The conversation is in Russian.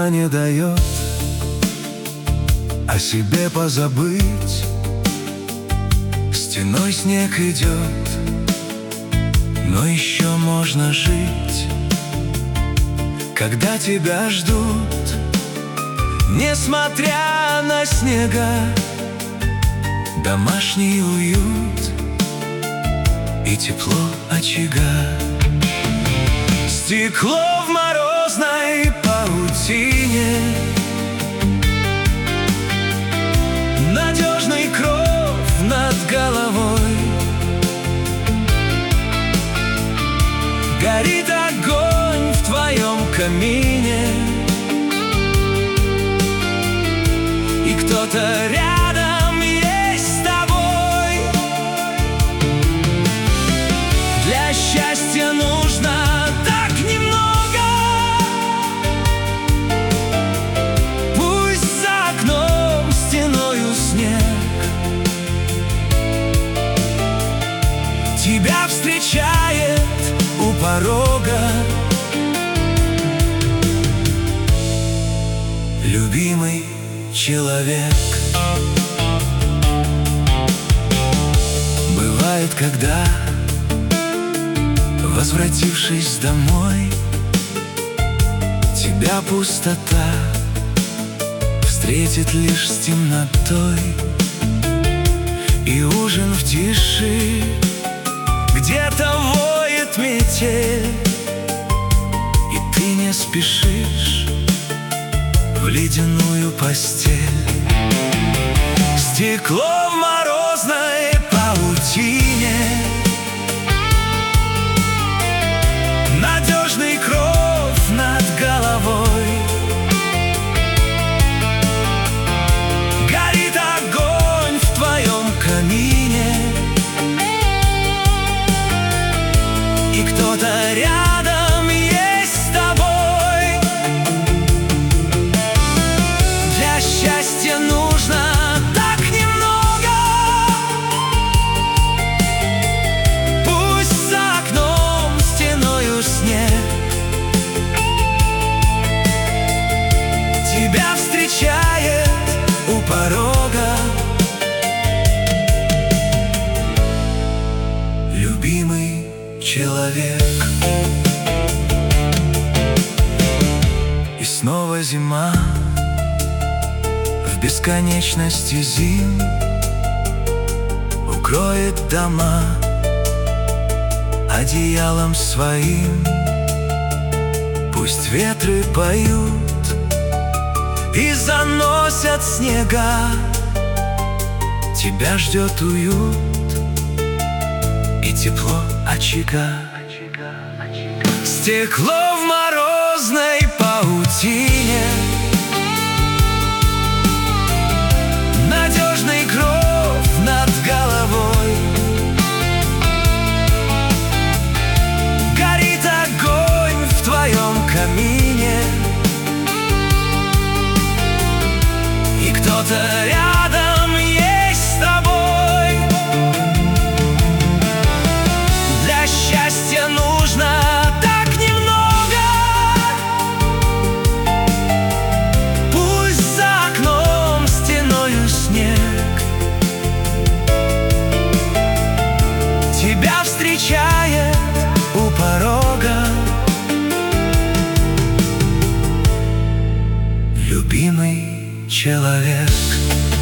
Зима не дает о себе позабыть. Стеной снег идет, но еще можно жить. Когда тебя ждут, несмотря на снега, домашний уют и тепло очага. Стекло в морозной паутине, надежный кров над головой. Горит огонь в твоем камине, и кто-то рядом есть с тобой. Для счастья нужно так немного. Пусть за окном стеною снег тебя встречает у порога. Любимый человек. Бывает, когда, возвратившись домой, тебя пустота встретит лишь с темнотой. И ужин в тиши, где-то воет метель, и ты не спешишь в ледяную постель. Стекло в морозной паутине, надежный кров над головой. Горит огонь в твоем камине, и кто-то рядом есть с тобой. Для счастья нужно так немного. Пусть за окном стеною снег тебя встречает у порога. Любимый человек. И снова зима в бесконечности зим укроет дома одеялом своим. Пусть ветры поют и заносят снега, тебя ждет уют и тепло очага. Стекло в морозной паутине, надежный кров над головой. Горит огонь в твоем камине, и кто-то рядом есть с тобой. Для счастья нужно так немного. Пусть за окном стеною снег тебя встречает у порога. Любимый человек.